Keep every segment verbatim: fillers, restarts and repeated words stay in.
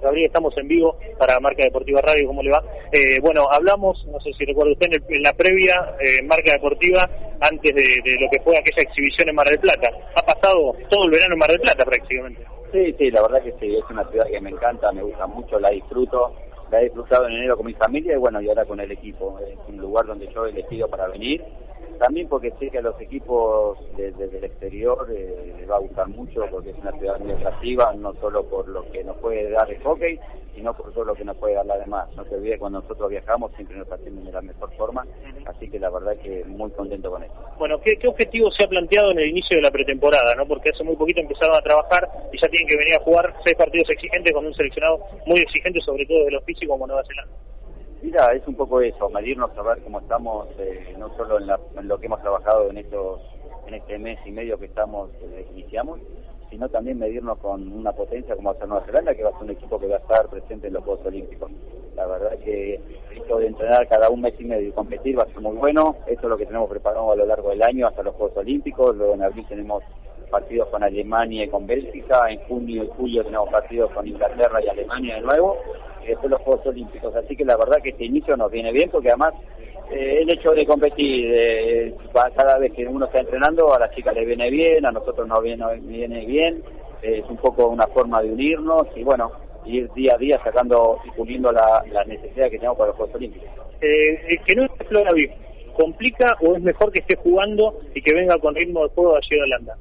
Gabriel, estamos en vivo para Marca Deportiva Radio, ¿cómo le va? Eh, bueno, hablamos, no sé si recuerda usted, en, el, en la previa eh, Marca Deportiva, antes de, de lo que fue aquella exhibición en Mar del Plata. Ha pasado todo el verano en Mar del Plata prácticamente. Sí, sí, la verdad que sí, es una ciudad que me encanta, me gusta mucho, la disfruto, la he disfrutado en enero con mi familia y bueno, y ahora con el equipo. Es un lugar donde yo he elegido para venir. También porque sé que a los equipos desde el exterior eh, les va a gustar mucho porque es una ciudad muy atractiva, no solo por lo que nos puede dar el hockey, sino por todo lo que nos puede dar la demás. No te olvides, cuando nosotros viajamos siempre nos atienden de la mejor forma, así que la verdad que muy contento con eso. Bueno, ¿qué, qué objetivo se ha planteado en el inicio de la pretemporada, ¿no? Porque hace muy poquito empezaron a trabajar y ya tienen que venir a jugar seis partidos exigentes con un seleccionado muy exigente, sobre todo de los físicos como Nueva Zelanda. Mira, es un poco eso, medirnos a ver cómo estamos, eh, no solo en, la, en lo que hemos trabajado en estos, en este mes y medio que estamos, eh, iniciamos, sino también medirnos con una potencia como va a ser Nueva Zelanda, que va a ser un equipo que va a estar presente en los Juegos Olímpicos. La verdad que esto de entrenar cada un mes y medio y competir va a ser muy bueno, eso es lo que tenemos preparado a lo largo del año hasta los Juegos Olímpicos, luego en abril tenemos partidos con Alemania y con Bélgica, en junio y julio tenemos partidos con Inglaterra y Alemania de nuevo, y después los Juegos Olímpicos, así que la verdad que este inicio nos viene bien porque además eh, el hecho de competir, eh, cada vez que uno está entrenando a las chicas les viene bien, a nosotros nos viene, nos viene bien, eh, es un poco una forma de unirnos y bueno, ir día a día sacando y puliendo la, la necesidad que tenemos para los Juegos Olímpicos. Eh, que no esté Flora Viv, ¿complica o es mejor que esté jugando y que venga con ritmo de juego allí a Holanda?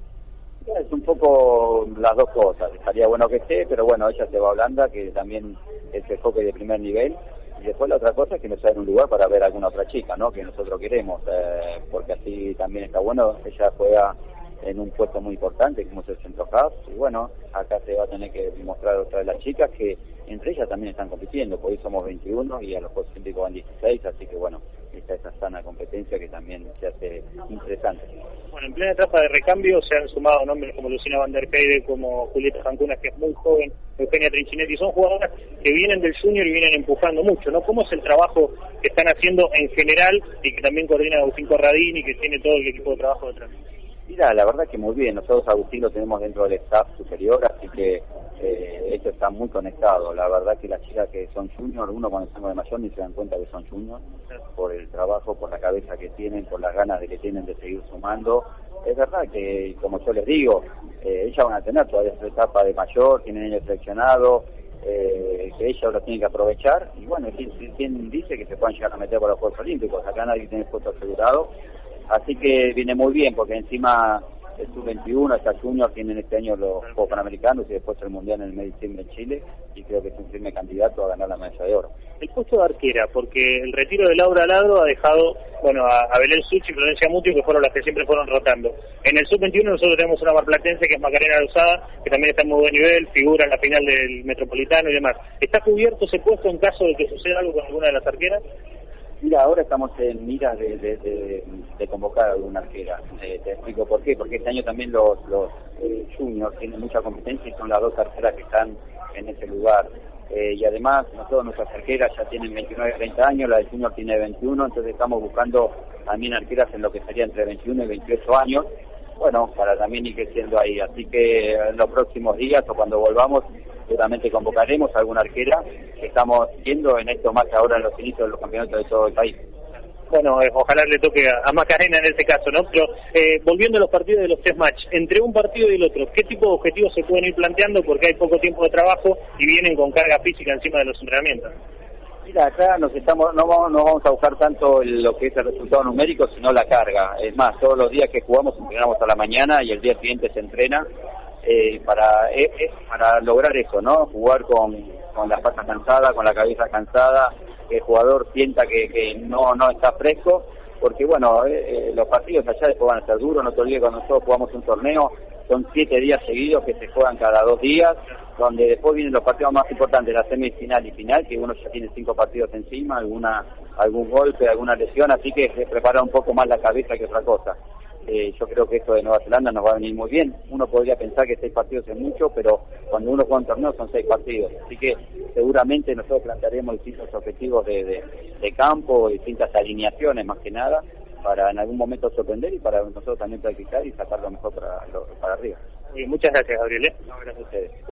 Es un poco las dos cosas, estaría bueno que esté, pero bueno, ella se va a Holanda, que también es el hockey de primer nivel, y después la otra cosa es que nos sea en un lugar para ver a alguna otra chica, ¿no? Que nosotros queremos, eh, porque así también está bueno, ella juega en un puesto muy importante como es el centro half, y bueno, acá se va a tener que mostrar otra de las chicas que entre ellas también están compitiendo, porque hoy somos veintiuno y a los Juegos Olímpicos van dieciséis, así que bueno, está esa sana competencia que también se hace interesante. Bueno, en plena etapa de recambio se han sumado nombres como Lucina Van der Heide, como Julieta Jancunas, que es muy joven, Eugenia Trincinetti, son jugadoras que vienen del junior y vienen empujando mucho, ¿no? ¿Cómo es el trabajo que están haciendo en general y que también coordina Agustín Corradini y que tiene todo el equipo de trabajo detrás? Mira, la verdad que muy bien, nosotros Agustín lo tenemos dentro del staff superior, así que eh, esto está muy conectado. La verdad que las chicas que son junior, uno cuando están de mayor ni se dan cuenta que son junior, por el trabajo, por la cabeza que tienen, por las ganas de que tienen de seguir sumando. Es verdad que, como yo les digo, eh, ellas van a tener toda esta etapa de mayor, tienen ellos seleccionado, eh, que ellos lo tienen que aprovechar, y bueno, ¿quién, quién dice que se puedan llegar a meter por los Juegos Olímpicos? Acá nadie tiene puesto asegurado. Así que viene muy bien, porque encima el sub veintiuno, hasta junior, tienen este año los Juegos Panamericanos y después el Mundial en el mes de diciembre en Chile, y creo que es un firme candidato a ganar la medalla de oro. El puesto de arquera, porque el retiro de Laura Ladro ha dejado, bueno, a, a Belén Suchi y Florencia Muti, que fueron las que siempre fueron rotando. En el sub veintiuno nosotros tenemos una marplatense que es Macarena Lozada, que también está en muy buen nivel, figura en la final del Metropolitano y demás. ¿Está cubierto ese puesto en caso de que suceda algo con alguna de las arqueras? Mira, ahora estamos en miras de, de, de, de convocar a alguna arquera. Eh, te explico por qué. Porque este año también los, los eh, juniors tienen mucha competencia y son las dos arqueras que están en ese lugar. Eh, y además, nosotros nuestras arqueras ya tienen veintinueve, treinta años, la del junior tiene veintiuno, entonces estamos buscando también arqueras en lo que sería entre veintiuno y veintiocho años. Bueno, para también ir creciendo ahí. Así que en los próximos días o cuando volvamos, seguramente convocaremos a alguna arquera que estamos viendo en esto más ahora en los inicios de los campeonatos de todo el país. Bueno, eh, ojalá le toque a, a Macarena en este caso, ¿no? Pero eh, volviendo a los partidos de los tres match, entre un partido y el otro, ¿qué tipo de objetivos se pueden ir planteando? Porque hay poco tiempo de trabajo y vienen con carga física encima de los entrenamientos. Mira, acá nos estamos, no vamos, no vamos a buscar tanto el, lo que es el resultado numérico, sino la carga. Es más, todos los días que jugamos entrenamos a la mañana y el día siguiente se entrena. Eh, para eh, eh, para lograr eso, ¿no? Jugar con, con las patas cansadas, con la cabeza cansada, que el jugador sienta que, que no no está fresco, porque bueno, eh, eh, los partidos allá después van a ser duros, no te olvides cuando nosotros jugamos un torneo, son siete días seguidos que se juegan cada dos días, donde después vienen los partidos más importantes, la semifinal y final, que uno ya tiene cinco partidos encima, alguna algún golpe, alguna lesión, así que se prepara un poco más la cabeza que otra cosa. Eh, yo creo que esto de Nueva Zelanda nos va a venir muy bien. Uno podría pensar que seis partidos es mucho, pero cuando uno juega un torneo son seis partidos. Así que seguramente nosotros plantearemos distintos objetivos de, de, de campo, distintas alineaciones más que nada, para en algún momento sorprender y para nosotros también practicar y sacar lo mejor para, lo, para arriba. Muchas gracias, Gabriel. ¿eh? No, gracias a ustedes.